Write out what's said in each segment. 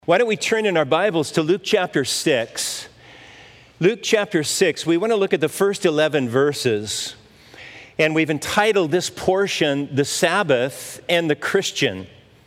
Why don't we turn in our Bibles to Luke chapter 6. Luke chapter 6, we want to look at the first 11 verses. And we've entitled this portion, The Sabbath and the Christian.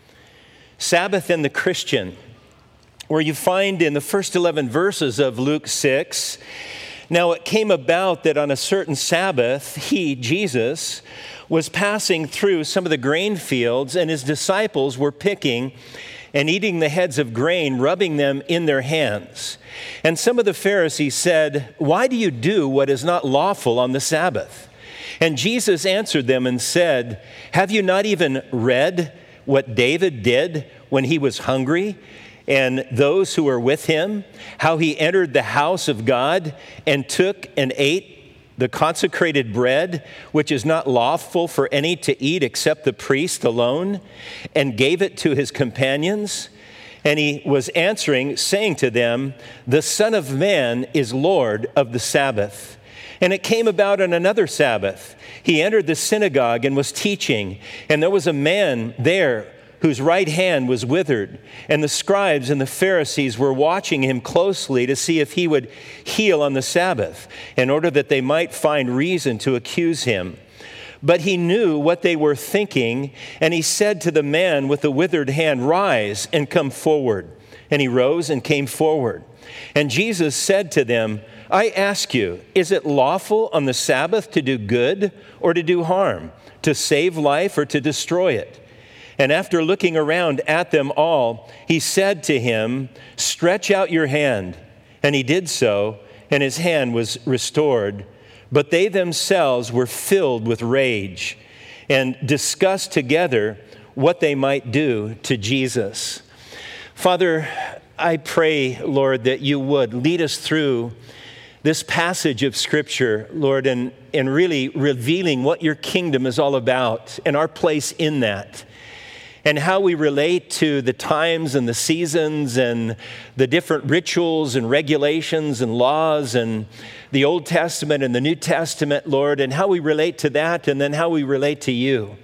Sabbath and the Christian, where you find in the first 11 verses of Luke 6, now it came about that on a certain Sabbath, he, Jesus, was passing through some of the grain fields, and his disciples were picking and eating the heads of grain, rubbing them in their hands. And some of the Pharisees said, "Why do you do what is not lawful on the Sabbath?" And Jesus answered them and said, "Have you not even read what David did when he was hungry, and those who were with him, how he entered the house of God and took and ate the consecrated bread, which is not lawful for any to eat except the priest alone, and gave it to his companions?" And he was answering, saying to them, "The Son of Man is Lord of the Sabbath." And it came about on another Sabbath. He entered the synagogue and was teaching, and there was a man there whose right hand was withered. And the scribes and the Pharisees were watching him closely to see if he would heal on the Sabbath, in order that they might find reason to accuse him. But he knew what they were thinking, and he said to the man with the withered hand, "Rise and come forward." And he rose and came forward. And Jesus said to them, "I ask you, is it lawful on the Sabbath to do good or to do harm, to save life or to destroy it?" And after looking around at them all, he said to him, "Stretch out your hand." And he did so, and his hand was restored. But they themselves were filled with rage and discussed together what they might do to Jesus. Father, I pray, Lord, that you would lead us through this passage of Scripture, Lord, and really revealing what your kingdom is all about and our place in that, and how we relate to the times and the seasons and the different rituals and regulations and laws and the Old Testament and the New Testament, Lord, and how we relate to that and then how we relate to you.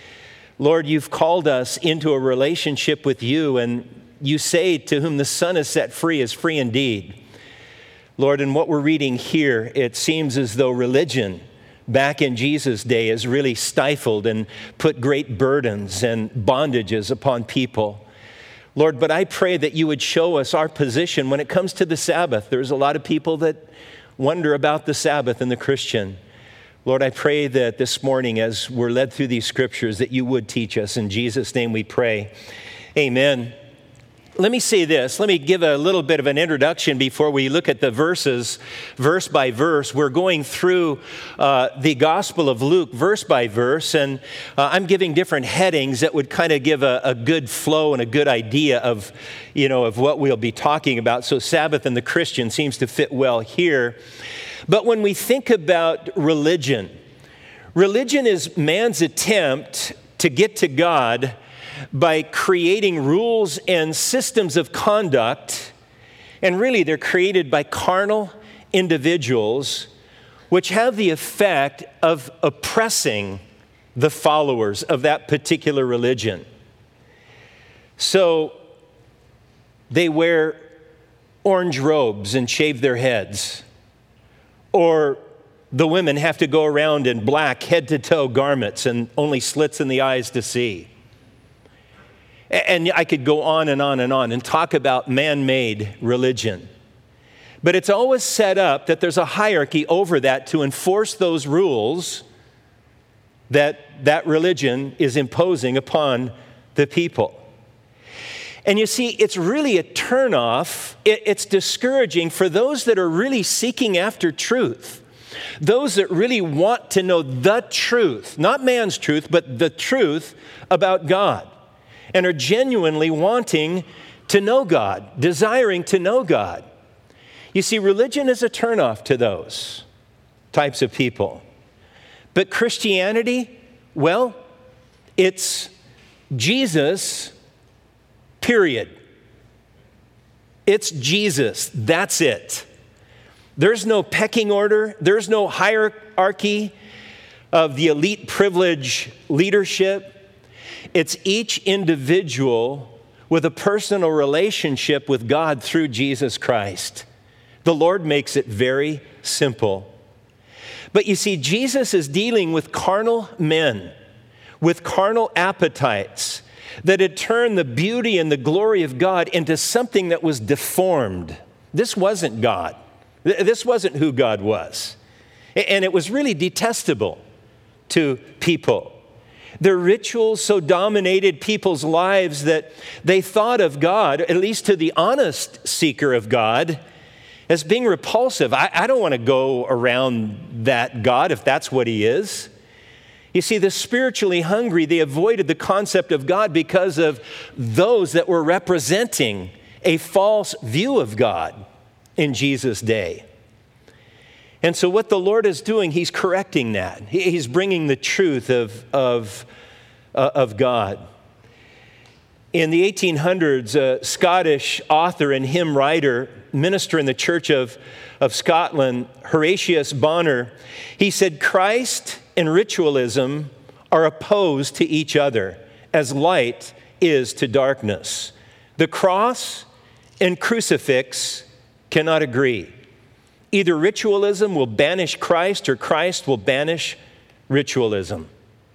Lord, you've called us into a relationship with you, and you say, "To whom the Son is set free is free indeed." Lord, in what we're reading here, it seems as though religion back in Jesus' day is really stifled and put great burdens and bondages upon people. Lord, but I pray that you would show us our position when it comes to the Sabbath. There's a lot of people that wonder about the Sabbath and the Christian. Lord, I pray that this morning as we're led through these scriptures that you would teach us. In Jesus' name we pray. Amen. Let me say this. Let me give a little bit of an introduction before we look at the verses, verse by verse. We're going through the Gospel of Luke, verse by verse, and I'm giving different headings that would kind of give a good flow and a good idea of what we'll be talking about. So Sabbath and the Christian seems to fit well here. But when we think about religion, religion is man's attempt to get to God by creating rules and systems of conduct, and really they're created by carnal individuals which have the effect of oppressing the followers of that particular religion. So they wear orange robes and shave their heads, or the women have to go around in black head-to-toe garments and only slits in the eyes to see. And I could go on and on and on and talk about man-made religion. But it's always set up that there's a hierarchy over that to enforce those rules that religion is imposing upon the people. And you see, it's really a turnoff. It's discouraging for those that are really seeking after truth. Those that really want to know the truth, not man's truth, but the truth about God, and are genuinely wanting to know God, desiring to know God. You see, religion is a turnoff to those types of people. But Christianity, well, it's Jesus, period. It's Jesus, that's it. There's no pecking order, there's no hierarchy of the elite privilege leadership. It's each individual with a personal relationship with God through Jesus Christ. The Lord makes it very simple. But you see, Jesus is dealing with carnal men, with carnal appetites that had turned the beauty and the glory of God into something that was deformed. This wasn't God. This wasn't who God was. And it was really detestable to people. Their rituals so dominated people's lives that they thought of God, at least to the honest seeker of God, as being repulsive. I don't want to go around that God if that's what he is. You see, the spiritually hungry, they avoided the concept of God because of those that were representing a false view of God in Jesus' day. And so what the Lord is doing, he's correcting that. He's bringing the truth of God. In the 1800s, a Scottish author and hymn writer, minister in the Church of Scotland, Horatius Bonner, he said, Christ and ritualism are opposed to each other as light is to darkness. The cross and crucifix cannot agree. Either ritualism will banish Christ or Christ will banish ritualism.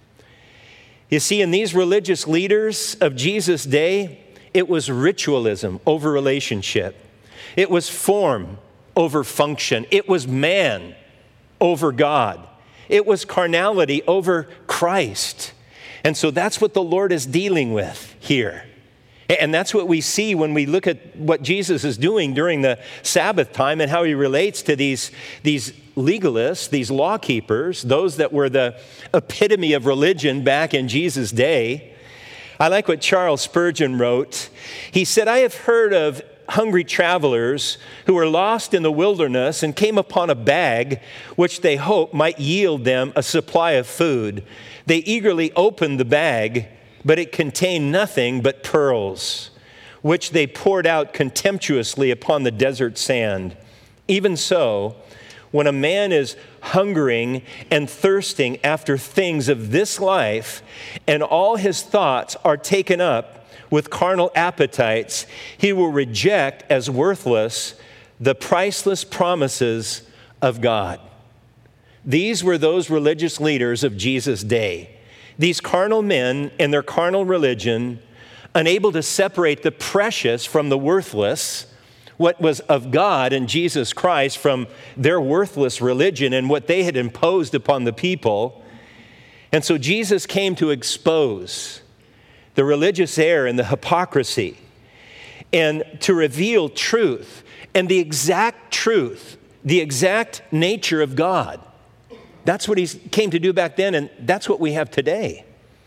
You see, in these religious leaders of Jesus' day, it was ritualism over relationship. It was form over function. It was man over God. It was carnality over Christ. And so that's what the Lord is dealing with here. And that's what we see when we look at what Jesus is doing during the Sabbath time and how he relates to these legalists, these law keepers, those that were the epitome of religion back in Jesus' day. I like what Charles Spurgeon wrote. He said, I have heard of hungry travelers who were lost in the wilderness and came upon a bag which they hoped might yield them a supply of food. They eagerly opened the bag, but it contained nothing but pearls, which they poured out contemptuously upon the desert sand. Even so, when a man is hungering and thirsting after things of this life, and all his thoughts are taken up with carnal appetites, he will reject as worthless the priceless promises of God. These were those religious leaders of Jesus' day. These carnal men and their carnal religion, unable to separate the precious from the worthless, what was of God and Jesus Christ from their worthless religion and what they had imposed upon the people. And so Jesus came to expose the religious error and the hypocrisy and to reveal truth and the exact truth, the exact nature of God. That's what he came to do back then, and that's what we have today.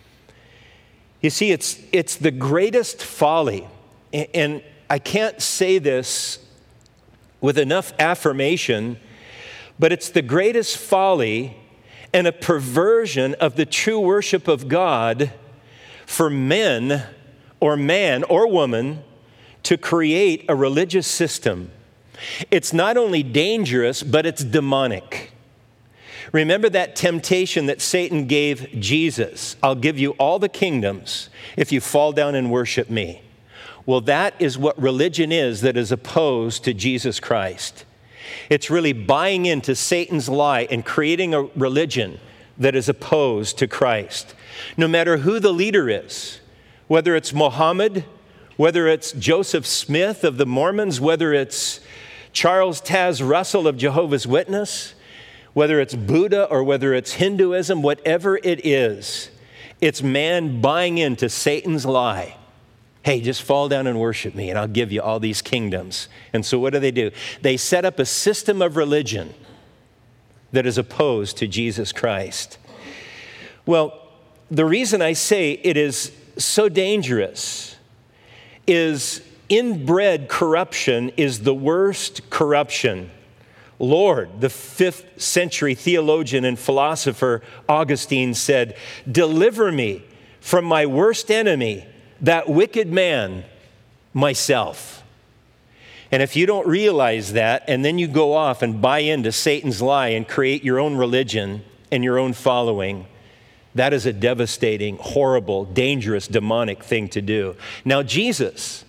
You see, it's the greatest folly, and I can't say this with enough affirmation, but it's the greatest folly and a perversion of the true worship of God for men or man or woman to create a religious system. It's not only dangerous, but it's demonic. Remember that temptation that Satan gave Jesus. I'll give you all the kingdoms if you fall down and worship me. Well, that is what religion is that is opposed to Jesus Christ. It's really buying into Satan's lie and creating a religion that is opposed to Christ. No matter who the leader is, whether it's Muhammad, whether it's Joseph Smith of the Mormons, whether it's Charles Taz Russell of Jehovah's Witness, whether it's Buddha or whether it's Hinduism, whatever it is, it's man buying into Satan's lie. Hey, just fall down and worship me and I'll give you all these kingdoms. And so what do? They set up a system of religion that is opposed to Jesus Christ. Well, the reason I say it is so dangerous is inbred corruption is the worst corruption. Lord, the 5th century theologian and philosopher Augustine said, "Deliver me from my worst enemy, that wicked man, myself." And if you don't realize that, and then you go off and buy into Satan's lie and create your own religion and your own following, That is a devastating, horrible, dangerous, demonic thing to do. Now, Jesus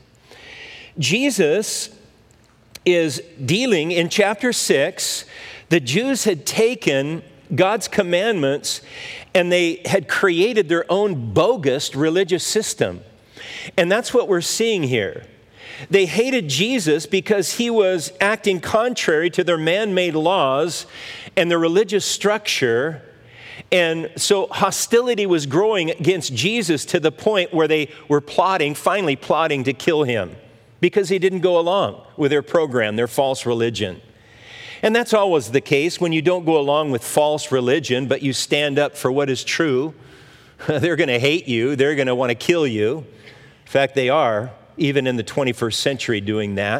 is dealing in chapter 6. The Jews had taken God's commandments and they had created their own bogus religious system. And that's what we're seeing here. They hated Jesus because he was acting contrary to their man-made laws and their religious structure. And so hostility was growing against Jesus to the point where they were finally plotting to kill him because he didn't go along with their program, their false religion. And that's always the case when you don't go along with false religion, but you stand up for what is true. They're going to hate you. They're going to want to kill you. In fact, they are, even in the 21st century, doing that.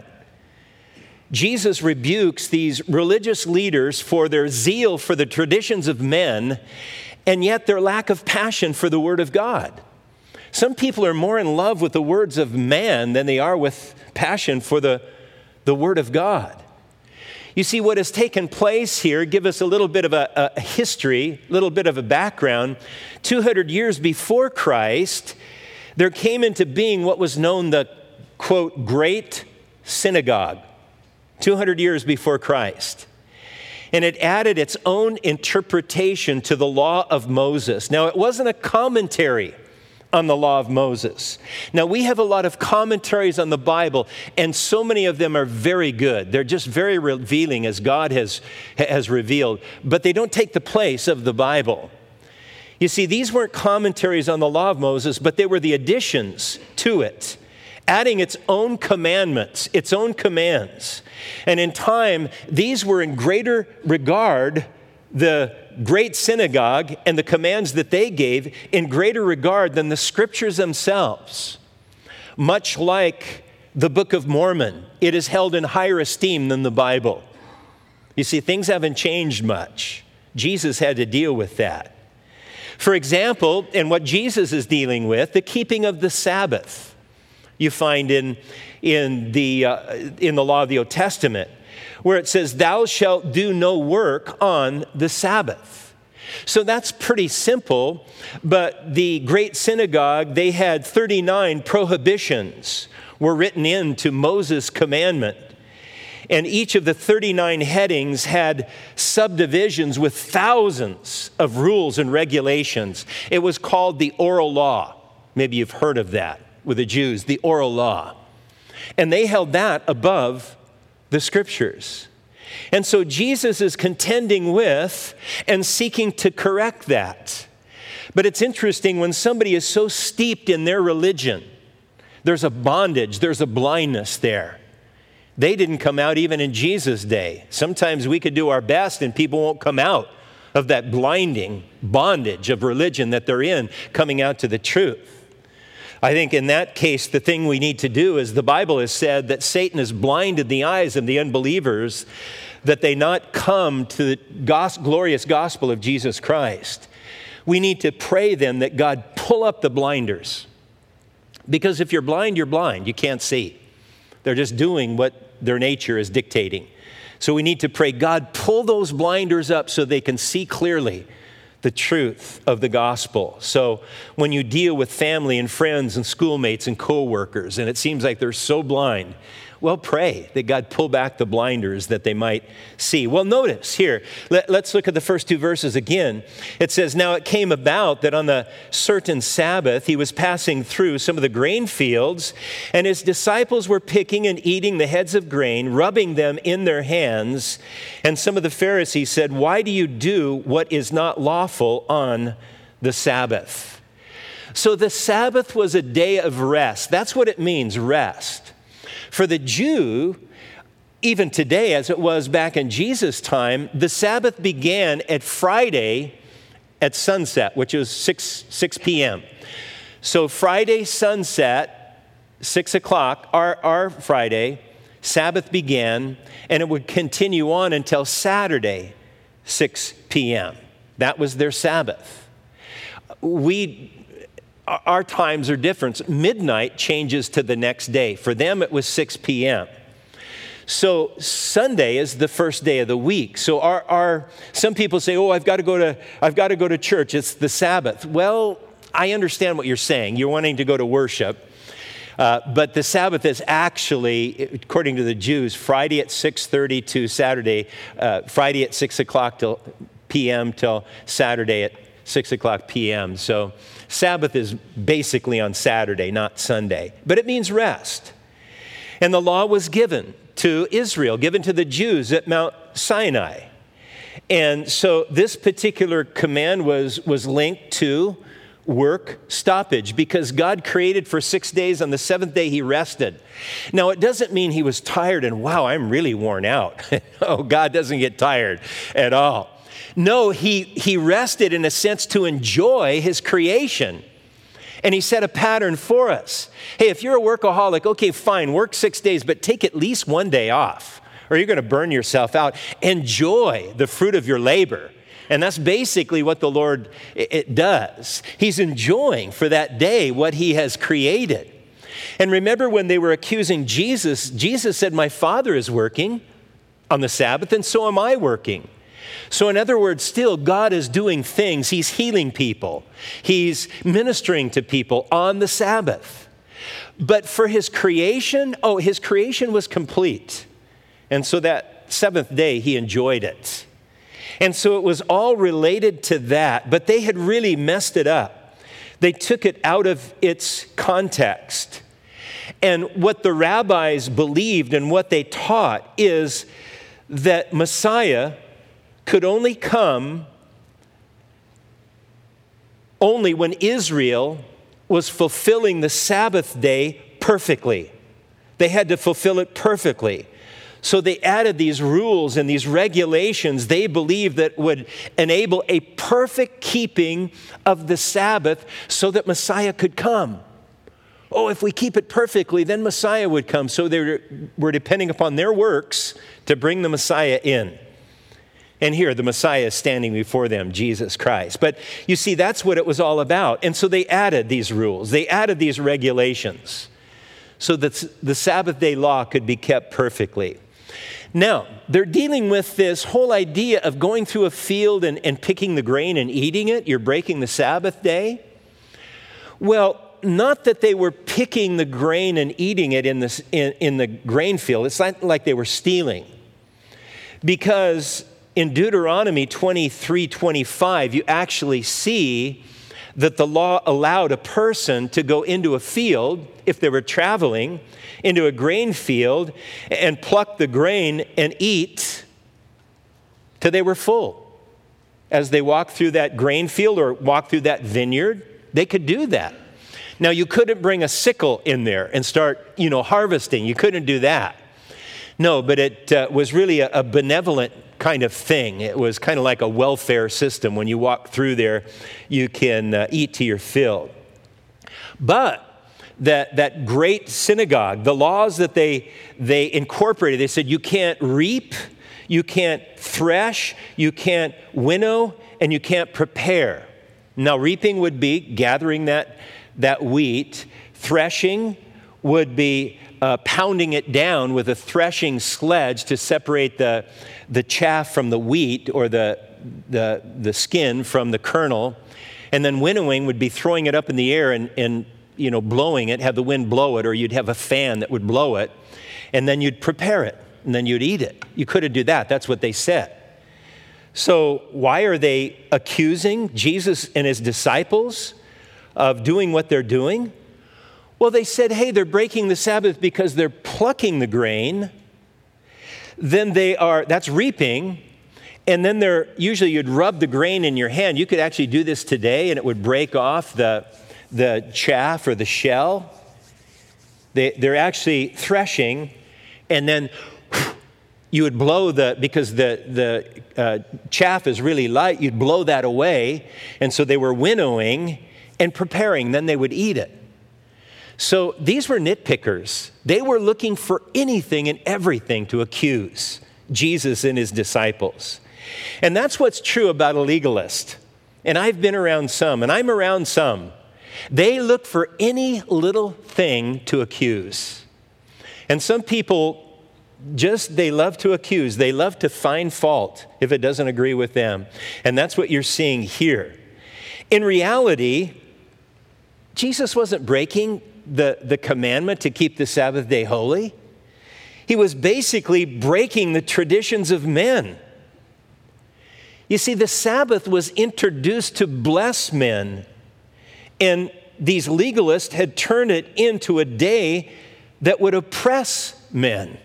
Jesus rebukes these religious leaders for their zeal for the traditions of men, and yet their lack of passion for the Word of God. Some people are more in love with the words of man than they are with passion for the Word of God. You see, what has taken place here, give us a little bit of a history, a little bit of a background. 200 years before Christ, there came into being what was known the, quote, Great Synagogue, 200 years before Christ. And it added its own interpretation to the law of Moses. Now, it wasn't a commentary on the law of Moses. Now, we have a lot of commentaries on the Bible, and so many of them are very good. They're just very revealing as God has revealed, but they don't take the place of the Bible. You see, these weren't commentaries on the law of Moses, but they were the additions to it, adding its own commandments, its own commands. And in time, these were in greater regard, the Great Synagogue and the commands that they gave in greater regard than the scriptures themselves. Much like the Book of Mormon, it is held in higher esteem than the Bible. You see, things haven't changed much. Jesus had to deal with that. For example, in what Jesus is dealing with, the keeping of the Sabbath, you find in the law of the Old Testament, where it says, "Thou shalt do no work on the Sabbath." So that's pretty simple, but the Great Synagogue, they had 39 prohibitions were written into Moses' commandment. And each of the 39 headings had subdivisions with thousands of rules and regulations. It was called the oral law. Maybe you've heard of that with the Jews, the oral law. And they held that above the scriptures. And so Jesus is contending with and seeking to correct that. But it's interesting when somebody is so steeped in their religion, there's a bondage, there's a blindness there. They didn't come out even in Jesus' day. Sometimes we could do our best and people won't come out of that blinding bondage of religion that they're in, coming out to the truth. I think in that case, the thing we need to do is the Bible has said that Satan has blinded the eyes of the unbelievers that they not come to the glorious gospel of Jesus Christ. We need to pray then that God pull up the blinders. Because if you're blind, you're blind. You can't see. They're just doing what their nature is dictating. So we need to pray, God, pull those blinders up so they can see clearly the truth of the gospel. So when you deal with family and friends and schoolmates and co-workers, and it seems like they're so blind, well, pray that God pull back the blinders that they might see. Well, notice here, let's look at the first two verses again. It says, "Now it came about that on a certain Sabbath, he was passing through some of the grain fields, and his disciples were picking and eating the heads of grain, rubbing them in their hands. And some of the Pharisees said, 'Why do you do what is not lawful on the Sabbath?'" So the Sabbath was a day of rest. That's what it means, rest. For the Jew, even today as it was back in Jesus' time, the Sabbath began at Friday at sunset, which is 6 p.m. So Friday sunset, 6 o'clock, our Friday, Sabbath began, and it would continue on until Saturday, 6 p.m. That was their Sabbath. Our times are different. Midnight changes to the next day. For them, it was 6 p.m. So Sunday is the first day of the week. So some people say, "Oh, I've got to go to church. It's the Sabbath." Well, I understand what you're saying. You're wanting to go to worship. But the Sabbath is actually, according to the Jews, Friday at 6:30 to Saturday, Friday at 6 o'clock p.m. till Saturday at 6 o'clock p.m. So Sabbath is basically on Saturday, not Sunday. But it means rest. And the law was given to Israel, given to the Jews at Mount Sinai. And so this particular command was linked to work stoppage, because God created for 6 days. On the seventh day, he rested. Now, it doesn't mean he was tired and, wow, I'm really worn out. Oh, God doesn't get tired at all. No, he rested in a sense to enjoy his creation. And he set a pattern for us. Hey, if you're a workaholic, okay, fine, work 6 days, but take at least one day off, or you're going to burn yourself out. Enjoy the fruit of your labor. And that's basically what the Lord it does. He's enjoying for that day what he has created. And remember when they were accusing Jesus, Jesus said, "My Father is working on the Sabbath, and so am I working." So in other words, still God is doing things. He's healing people. He's ministering to people on the Sabbath. But for his creation, his creation was complete. And so that seventh day, he enjoyed it. And so it was all related to that, but they had really messed it up. They took it out of its context. And what the rabbis believed and what they taught is that Messiah could only come only when Israel was fulfilling the Sabbath day perfectly. They had to fulfill it perfectly. So they added these rules and these regulations they believed that would enable a perfect keeping of the Sabbath so that Messiah could come. Oh, if we keep it perfectly, then Messiah would come. So they were depending upon their works to bring the Messiah in. And here, the Messiah is standing before them, Jesus Christ. But you see, that's what it was all about. And so they added these rules. They added these regulations so that the Sabbath day law could be kept perfectly. Now, they're dealing with this whole idea of going through a field and picking the grain and eating it. You're breaking the Sabbath day. Well, not that they were picking the grain and eating it in the grain field. It's not like they were stealing. Because in Deuteronomy 23:25, you actually see that the law allowed a person to go into a field, if they were traveling, into a grain field and pluck the grain and eat till they were full. As they walked through that grain field or walked through that vineyard, they could do that. Now, you couldn't bring a sickle in there and start, harvesting. You couldn't do that. No, but it was really a benevolent kind of thing. It was kind of like a welfare system. When you walk through there, you can eat to your fill. But that great synagogue, the laws that they incorporated, they said you can't reap, you can't thresh, you can't winnow, and you can't prepare. Now, reaping would be gathering that wheat. Threshing would be pounding it down with a threshing sledge to separate the chaff from the wheat, or the skin from the kernel. And then winnowing would be throwing it up in the air and blowing it, have the wind blow it, or you'd have a fan that would blow it, and then you'd prepare it, and then you'd eat it. You couldn't do that. That's what they said. So why are they accusing Jesus and his disciples of doing what they're doing? Well, they said, hey, they're breaking the Sabbath because they're plucking the grain. Then that's reaping. And then usually you'd rub the grain in your hand. You could actually do this today and it would break off the chaff or the shell. They're actually threshing, and then you would blow because the chaff is really light, you'd blow that away. And so they were winnowing and preparing, then they would eat it. So these were nitpickers. They were looking for anything and everything to accuse Jesus and his disciples. And that's what's true about a legalist. And I've been around some, and I'm around some. They look for any little thing to accuse. And some people they love to accuse. They love to find fault if it doesn't agree with them. And that's what you're seeing here. In reality, Jesus wasn't breaking the commandment to keep the Sabbath day holy. He was basically breaking the traditions of men. You see, the Sabbath was introduced to bless men, and these legalists had turned it into a day that would oppress men.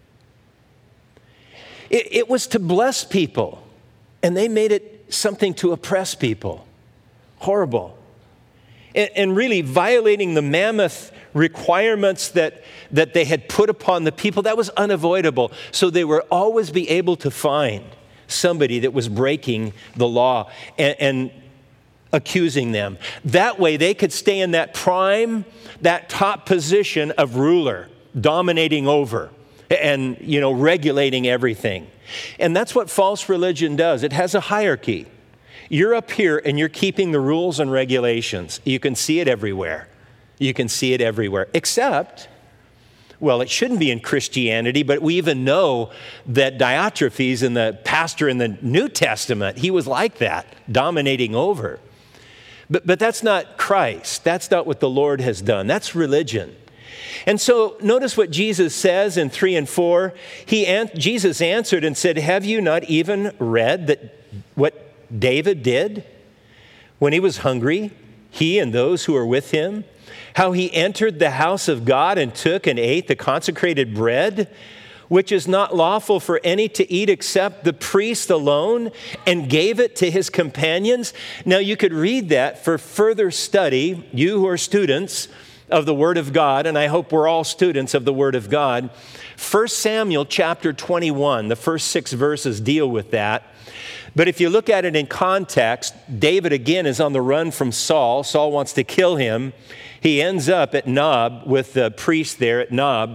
It was to bless people, and they made it something to oppress people. Horrible. And really violating the mammoth requirements that they had put upon the people, that was unavoidable. So they would always be able to find somebody that was breaking the law and accusing them. That way they could stay in that top position of ruler, dominating over and, regulating everything. And that's what false religion does. It has a hierarchy. You're up here and you're keeping the rules and regulations. You can see it everywhere. You can see it everywhere. Except, well, it shouldn't be in Christianity, but we even know that Diotrephes, and the pastor in the New Testament, he was like that, dominating over. But that's not Christ. That's not what the Lord has done. That's religion. And so notice what Jesus says in 3 and 4. Jesus answered and said, "Have you not even read that what David did when he was hungry, he and those who were with him, how he entered the house of God and took and ate the consecrated bread, which is not lawful for any to eat except the priest alone, and gave it to his companions?" Now you could read that for further study, you who are students of the Word of God, and I hope we're all students of the Word of God. 1 Samuel chapter 21, the first 6 verses deal with that. But if you look at it in context, David again is on the run from Saul. Saul wants to kill him. He ends up at Nob with the priest there at Nob.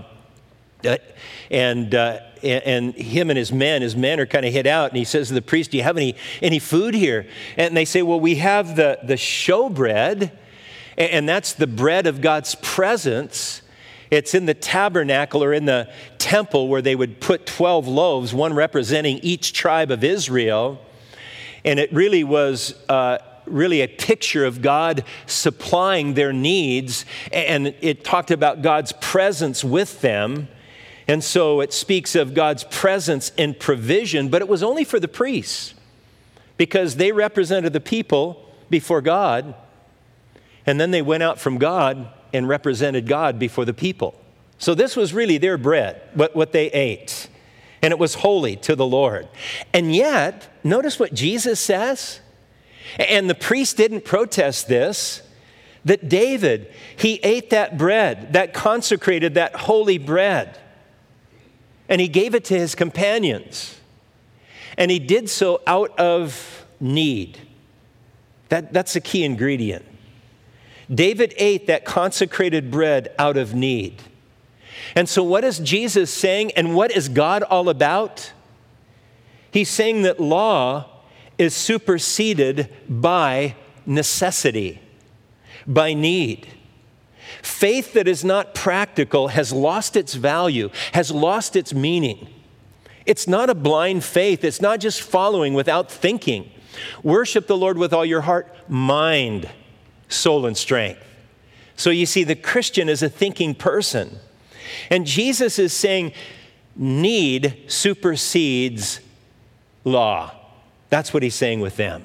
And him and his men are kind of hid out. And he says to the priest, "Do you have any food here?" And they say, "Well, we have the showbread, and that's the bread of God's presence. It's in the tabernacle or in the temple where they would put 12 loaves, one representing each tribe of Israel." And it really was really a picture of God supplying their needs. And it talked about God's presence with them. And so it speaks of God's presence and provision, but it was only for the priests because they represented the people before God. And then they went out from God and represented God before the people. So this was really their bread, what they ate. And it was holy to the Lord. And yet, notice what Jesus says. And the priest didn't protest this, that David, he ate that bread, that consecrated, that holy bread. And he gave it to his companions. And he did so out of need. That's a key ingredient. David ate that consecrated bread out of need. And so what is Jesus saying, and what is God all about? He's saying that law is superseded by necessity, by need. Faith that is not practical has lost its value, has lost its meaning. It's not a blind faith. It's not just following without thinking. Worship the Lord with all your heart, mind, soul, and strength. So you see, the Christian is a thinking person. And Jesus is saying need supersedes law. That's what he's saying with them.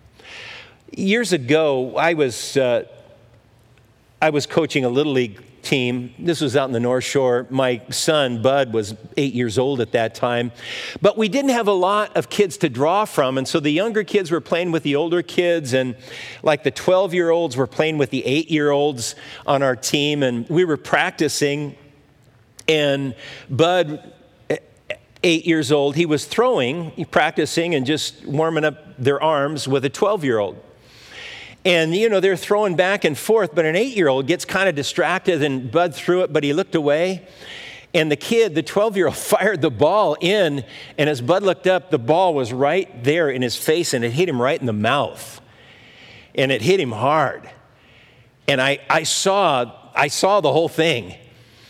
Years ago, I was coaching a Little League team. This was out in the North Shore. My son, Bud, was 8 years old at that time. But we didn't have a lot of kids to draw from. And so the younger kids were playing with the older kids. And like the 12-year-olds were playing with the 8-year-olds on our team. And we were practicing. And Bud, 8 years old, he was practicing and just warming up their arms with a 12-year-old. And, they're throwing back and forth, but an 8-year-old gets kind of distracted, and Bud threw it, but he looked away. And the kid, the 12-year-old, fired the ball in, and as Bud looked up, the ball was right there in his face, and it hit him right in the mouth. And it hit him hard. And I saw the whole thing.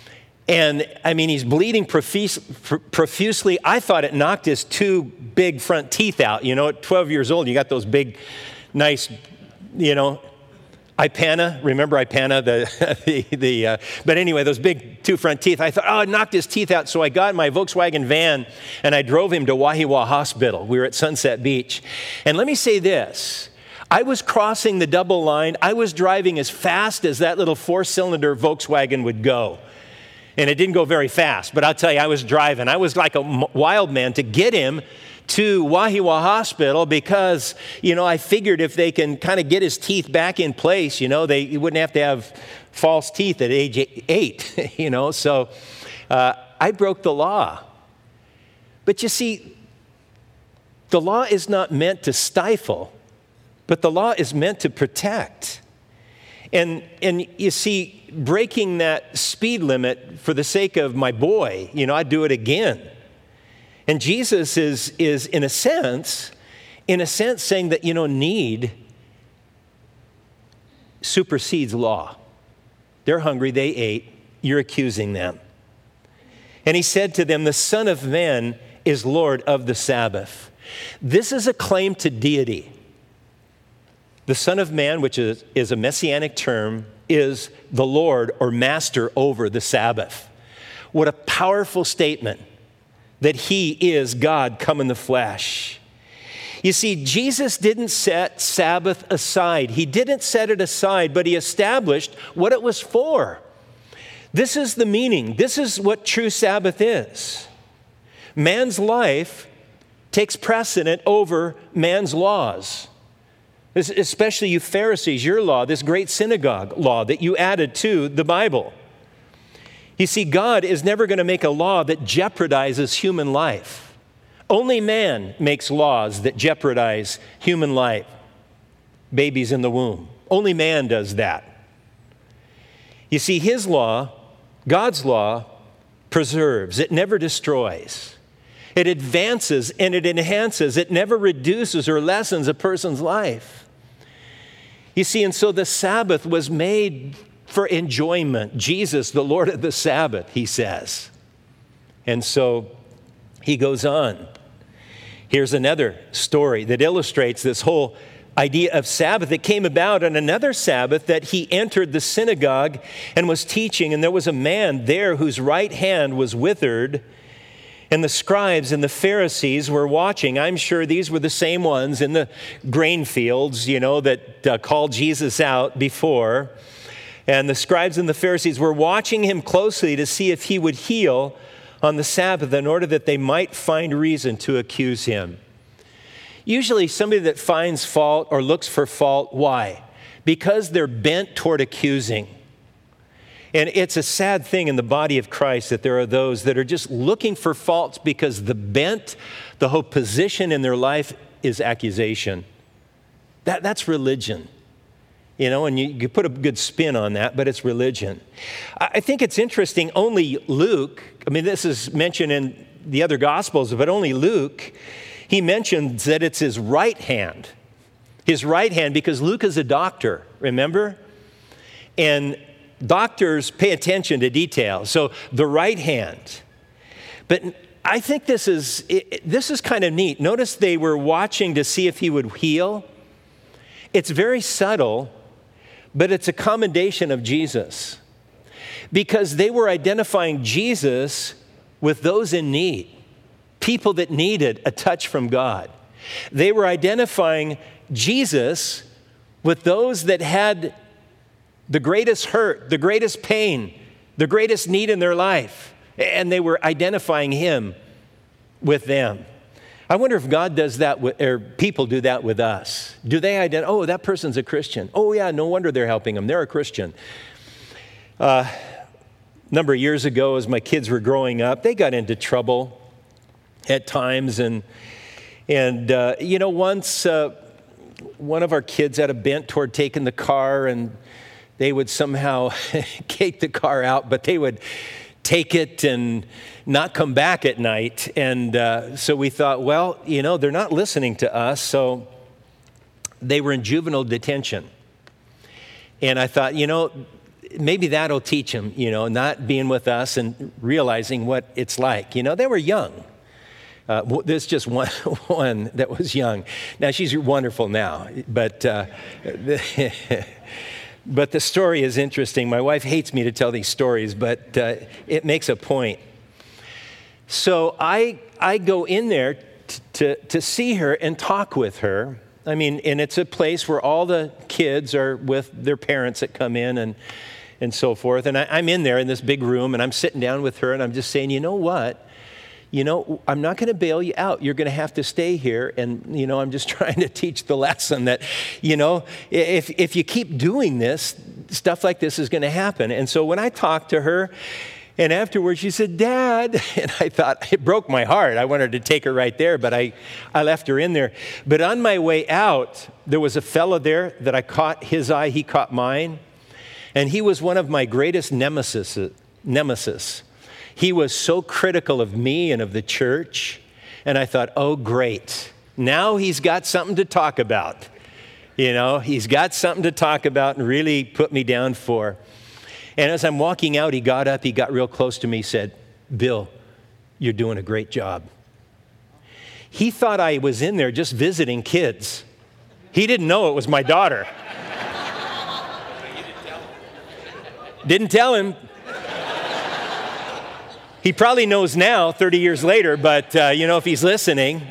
And I mean, he's bleeding profusely. I thought it knocked his two big front teeth out. You know, at 12 years old, you got those big, nice, you know, Ipana. Remember Ipana? But anyway, those big two front teeth. I thought, oh, it knocked his teeth out. So I got in my Volkswagen van and I drove him to Wahiawa Hospital. We were at Sunset Beach. And let me say this. I was crossing the double line. I was driving as fast as that little 4-cylinder Volkswagen would go. And it didn't go very fast, but I'll tell you, I was driving. I was like a wild man to get him to Wahiawa Hospital because, you know, I figured if they can kind of get his teeth back in place, you know, he wouldn't have to have false teeth at age 8, you know. So I broke the law. But you see, the law is not meant to stifle, but the law is meant to protect. And you see, breaking that speed limit for the sake of my boy, you know, I'd do it again. And Jesus is in a sense saying that, you know, need supersedes law. They're hungry, they ate, you're accusing them. And he said to them, the Son of Man is Lord of the Sabbath. This is a claim to deity. The Son of Man, which is a messianic term, is the Lord or master over the Sabbath. What a powerful statement that he is God come in the flesh. You see, Jesus didn't set Sabbath aside. He didn't set it aside, but he established what it was for. This is the meaning. This is what true Sabbath is. Man's life takes precedent over man's laws. Especially you Pharisees, your law, this great synagogue law that you added to the Bible. You see, God is never going to make a law that jeopardizes human life. Only man makes laws that jeopardize human life. Babies in the womb. Only man does that. You see, his law, God's law, preserves. It never destroys. It advances and it enhances. It never reduces or lessens a person's life. You see, and so the Sabbath was made for enjoyment. Jesus, the Lord of the Sabbath, he says. And so he goes on. Here's another story that illustrates this whole idea of Sabbath. It came about on another Sabbath that he entered the synagogue and was teaching, and there was a man there whose right hand was withered. And the scribes and the Pharisees were watching. I'm sure these were the same ones in the grain fields, you know, that called Jesus out before. And the scribes and the Pharisees were watching him closely to see if he would heal on the Sabbath in order that they might find reason to accuse him. Usually somebody that finds fault or looks for fault, why? Because they're bent toward accusing. And it's a sad thing in the body of Christ that there are those that are just looking for faults because the whole position in their life is accusation. That's religion. You know, and you put a good spin on that, but it's religion. I think it's interesting, only Luke, I mean, this is mentioned in the other Gospels, but only Luke, he mentions that it's his right hand. His right hand, because Luke is a doctor, remember? And doctors pay attention to detail. So the right hand. But I think this is kind of neat. Notice they were watching to see if he would heal. It's very subtle, but it's a commendation of Jesus. Because they were identifying Jesus with those in need, people that needed a touch from God. They were identifying Jesus with those that had the greatest hurt, the greatest pain, the greatest need in their life. And they were identifying him with them. I wonder if God does that, or people do that with us. Do they identify, oh, that person's a Christian. Oh, yeah, no wonder they're helping them. They're a Christian. A number of years ago, as my kids were growing up, they got into trouble at times. And you know, once one of our kids had a bent toward taking the car, and they would somehow take the car out, but they would take it and not come back at night. And so we thought, well, you know, they're not listening to us. So they were in juvenile detention. And I thought, you know, maybe that'll teach them, not being with us and realizing what it's like. They were young. There's just one that was young. Now, she's wonderful now, but but the story is interesting. My wife hates me to tell these stories, but it makes a point. So I go in there to see her and talk with her. And it's a place where all the kids are with their parents that come in and so forth. And I'm in there in this big room, and I'm sitting down with her, and I'm just saying, you know what? I'm not going to bail you out. You're going to have to stay here. And, I'm just trying to teach the lesson that, if you keep doing this, stuff like this is going to happen. And so when I talked to her, and afterwards she said, Dad, and I thought, it broke my heart. I wanted to take her right there, but I left her in there. But on my way out, there was a fellow there that I caught his eye, he caught mine. And he was one of my greatest nemesis. He was so critical of me and of the church. And I thought, oh, great. Now he's got something to talk about. He's got something to talk about and really put me down for. And as I'm walking out, he got up, he got real close to me, said, Bill, you're doing a great job. He thought I was in there just visiting kids. He didn't know it was my daughter. Didn't tell him. He probably knows now, 30 years later, but, if he's listening.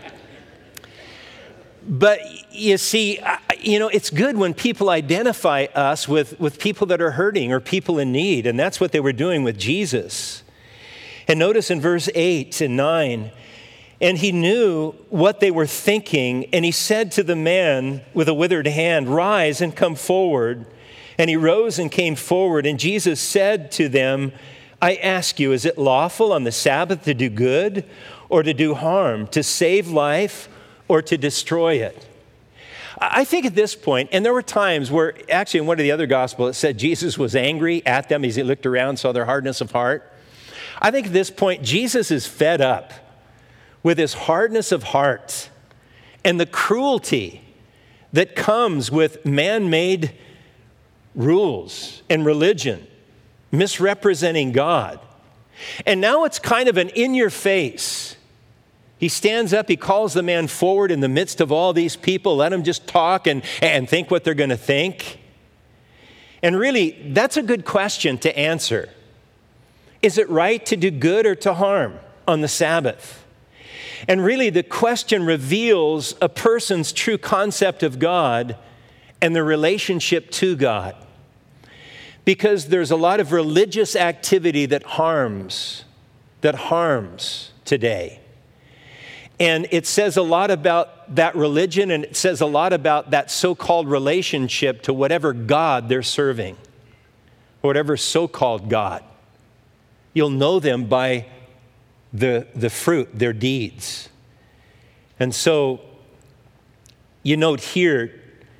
But you see, it's good when people identify us with people that are hurting or people in need, and that's what they were doing with Jesus. And notice in verse 8 and 9, and he knew what they were thinking, and he said to the man with a withered hand, rise and come forward. And he rose and came forward, and Jesus said to them, I ask you, is it lawful on the Sabbath to do good or to do harm, to save life or to destroy it? I think at this point, and there were times where actually in one of the other Gospels it said Jesus was angry at them as he looked around, saw their hardness of heart. I think at this point, Jesus is fed up with his hardness of heart and the cruelty that comes with man-made rules and religion, misrepresenting God. And now it's kind of an in-your-face. He stands up, he calls the man forward in the midst of all these people, let them just talk and think what they're going to think. And really, that's a good question to answer. Is it right to do good or to harm on the Sabbath? And really, the question reveals a person's true concept of God and their relationship to God. Because there's a lot of religious activity that harms today. And it says a lot about that religion, and it says a lot about that so-called relationship to whatever God they're serving, whatever so-called God. You'll know them by the fruit, their deeds. And so you note here,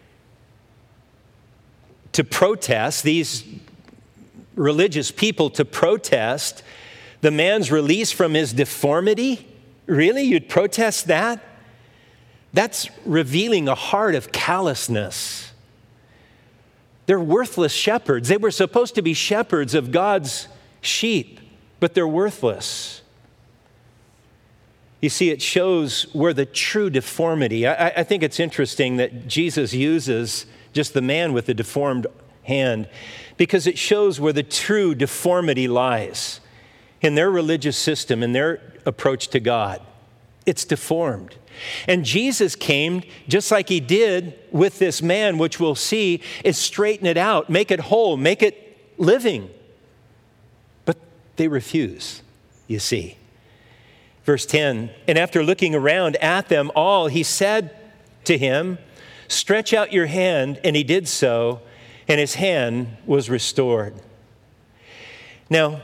to protest, these religious people to protest the man's release from his deformity. Really? You'd protest that? That's revealing a heart of callousness. They're worthless shepherds. They were supposed to be shepherds of God's sheep, but they're worthless. You see, it shows where the true deformity. I think it's interesting that Jesus uses just the man with the deformed hand, because it shows where the true deformity lies in their religious system, in their approach to God. It's deformed. And Jesus came, just like he did with this man, which we'll see, is straighten it out, make it whole, make it living. But they refuse, you see. Verse 10, and after looking around at them all, he said to him, stretch out your hand, and he did so, and his hand was restored. Now,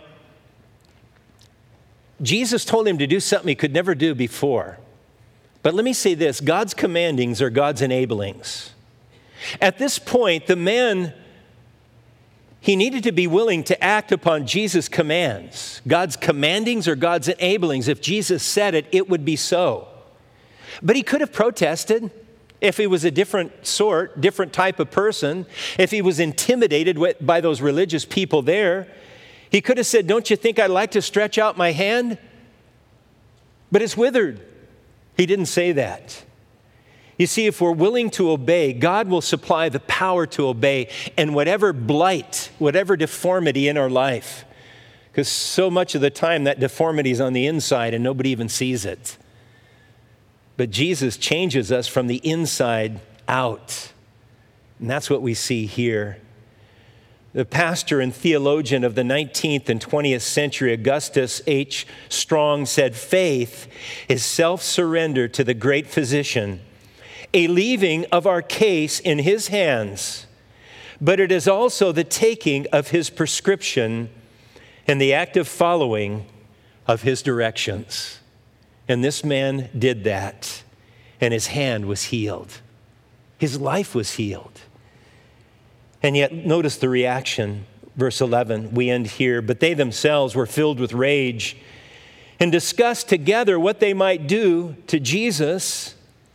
Jesus told him to do something he could never do before. But let me say this, God's commandings are God's enablings. At this point, the man, he needed to be willing to act upon Jesus' commands. God's commandings are God's enablings. If Jesus said it, it would be so. But he could have protested. if he was a different sort, different type of person, if he was intimidated by those religious people there, he could have said, don't you think I'd like to stretch out my hand? But it's withered. He didn't say that. You see, if we're willing to obey, God will supply the power to obey, and whatever blight, whatever deformity in our life, because so much of the time that deformity is on the inside and nobody even sees it. But Jesus changes us from the inside out. And that's what we see here. The pastor and theologian of the 19th and 20th century, Augustus H. Strong, said, faith is self-surrender to the great physician, a leaving of our case in his hands, but it is also the taking of his prescription and the active following of his directions. And this man did that, and his hand was healed. His life was healed. And yet, notice the reaction. Verse 11, we end here. But they themselves were filled with rage and discussed together what they might do to Jesus.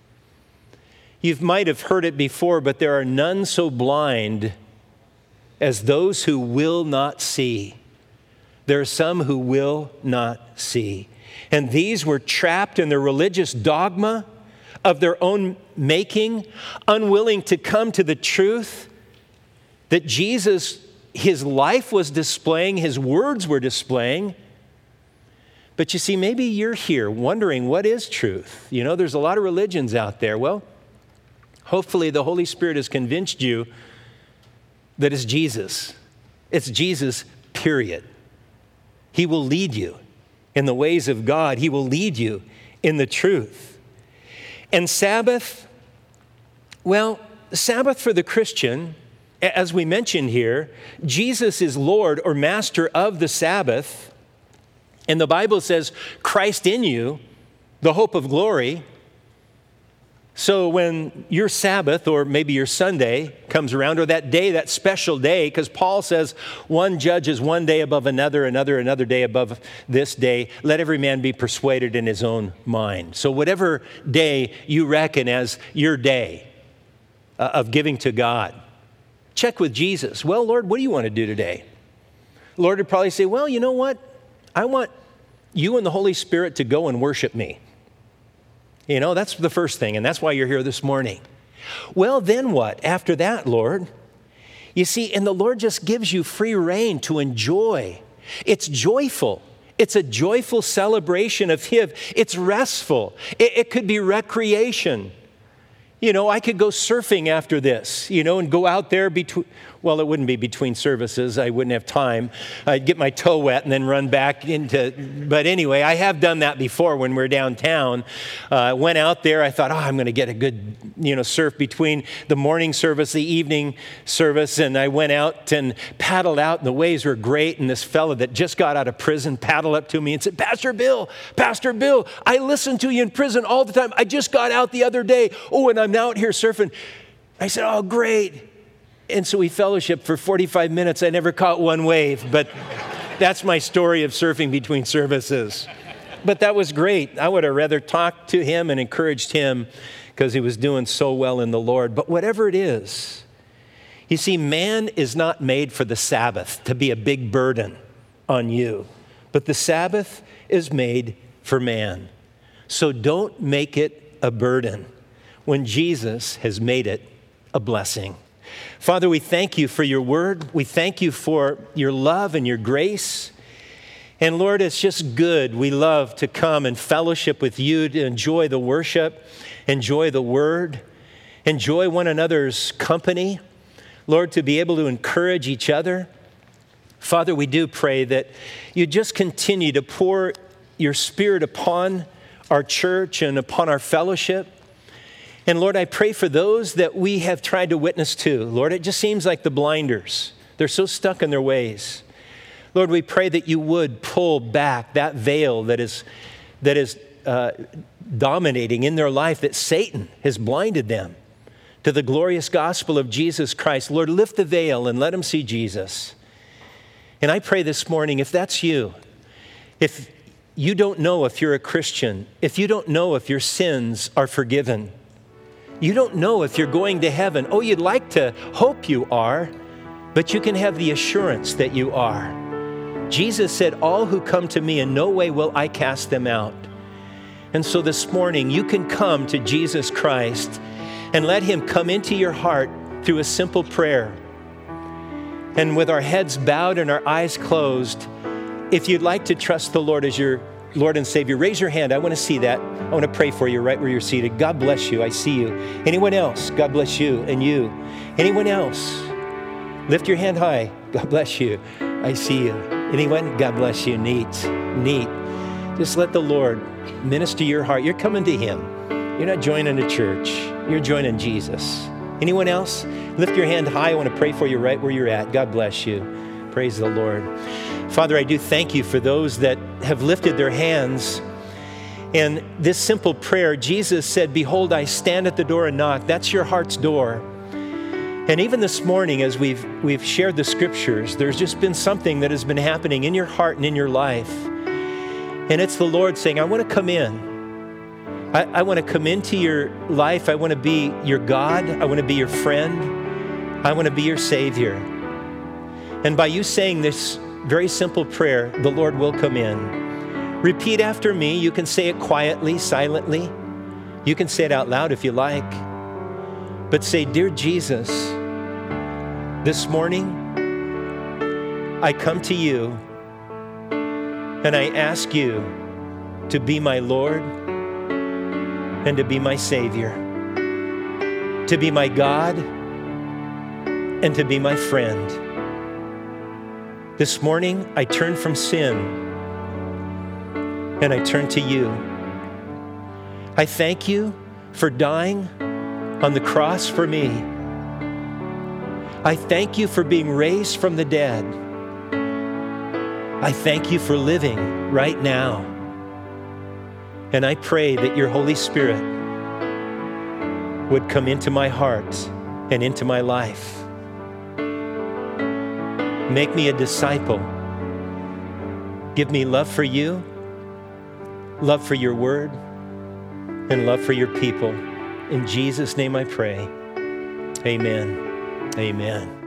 You might have heard it before, but there are none so blind as those who will not see. There are some who will not see. And these were trapped in their religious dogma of their own making, unwilling to come to the truth that Jesus, his life was displaying, his words were displaying. But you see, maybe you're here wondering, what is truth? You know, there's a lot of religions out there. Well, hopefully the Holy Spirit has convinced you that it's Jesus. It's Jesus, period. He will lead you in the ways of God. He will lead you in the truth. And Sabbath, well, Sabbath for the Christian, as we mentioned here, Jesus is Lord or Master of the Sabbath. And the Bible says, Christ in you, the hope of glory. So when your Sabbath, or maybe your Sunday, comes around, or that day, that special day, because Paul says one judges one day above another day above this day, let every man be persuaded in his own mind. So whatever day you reckon as your day of giving to God, check with Jesus. Well, Lord, what do you want to do today? Lord would probably say, well, you know what? I want you and the Holy Spirit to go and worship me. You know, that's the first thing, and that's why you're here this morning. Well, then what? After that, Lord? You see, and the Lord just gives you free rein to enjoy. It's joyful. It's a joyful celebration of Him. It's restful. It could be recreation. You know, I could go surfing after this, you know, and go out there between, well, it wouldn't be between services. I wouldn't have time. I'd get my toe wet and then run back into, but anyway, I have done that before when we were downtown. Went out there. I thought, I'm going to get a good, surf between the morning service, the evening service. And I went out and paddled out, and the waves were great. And this fella that just got out of prison paddled up to me and said, Pastor Bill, I listen to you in prison all the time. I just got out the other day. Oh, and I'm out here surfing. I said, oh, great. And so we fellowshiped for 45 minutes. I never caught one wave, but that's my story of surfing between services. But that was great. I would have rather talked to him and encouraged him because he was doing so well in the Lord. But whatever it is, you see, man is not made for the Sabbath to be a big burden on you, but the Sabbath is made for man. So don't make it a burden when Jesus has made it a blessing. Father, we thank you for your word. We thank you for your love and your grace. And Lord, it's just good. We love to come and fellowship with you, to enjoy the worship, enjoy the word, enjoy one another's company. Lord, to be able to encourage each other. Father, we do pray that you just continue to pour your Spirit upon our church and upon our fellowship. And Lord, I pray for those that we have tried to witness to. Lord, it just seems like the blinders. They're so stuck in their ways. Lord, we pray that you would pull back that veil that is dominating in their life, that Satan has blinded them to the glorious gospel of Jesus Christ. Lord, lift the veil and let them see Jesus. And I pray this morning, if that's you, if you don't know if you're a Christian, if you don't know if your sins are forgiven, You don't know if you're going to heaven. Oh, you'd like to hope you are, but you can have the assurance that you are. Jesus said, all who come to me, in no way will I cast them out. And so this morning, you can come to Jesus Christ and let him come into your heart through a simple prayer. And with our heads bowed and our eyes closed, if you'd like to trust the Lord as your Lord and Savior, raise your hand. I want to see that. I want to pray for you right where you're seated. God bless you. I see you. Anyone else? God bless you and you. Anyone else? Lift your hand high. God bless you. I see you. Anyone? God bless you. Neat. Just let the Lord minister your heart. You're coming to him. You're not joining a church. You're joining Jesus. Anyone else? Lift your hand high. I want to pray for you right where you're at. God bless you. Praise the Lord. Father, I do thank you for those that have lifted their hands. And this simple prayer, Jesus said, behold, I stand at the door and knock. That's your heart's door. And even this morning, as we've shared the scriptures, there's just been something that has been happening in your heart and in your life. And it's the Lord saying, I want to come in. I want to come into your life. I want to be your God. I want to be your friend. I want to be your Savior. And by you saying this very simple prayer, the Lord will come in. Repeat after me. You can say it quietly, silently. You can say it out loud if you like. But say, dear Jesus, this morning I come to you and I ask you to be my Lord and to be my Savior, to be my God and to be my friend. This morning I turn from sin and I turn to you. I thank you for dying on the cross for me. I thank you for being raised from the dead. I thank you for living right now. And I pray that your Holy Spirit would come into my heart and into my life. Make me a disciple. Give me love for you, love for your word, and love for your people. In Jesus' name I pray. Amen. Amen.